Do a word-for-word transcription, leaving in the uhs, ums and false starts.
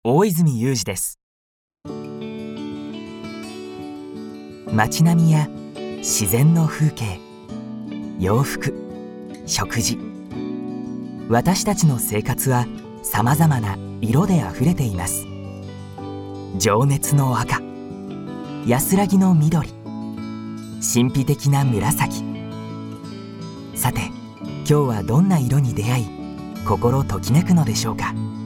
大泉雄二です。街並みや自然の風景、洋服、食事、私たちの生活はさまざまな色であふれています。情熱の赤、安らぎの緑、神秘的な紫。さて、今日はどんな色に出会い、心ときめくのでしょうか。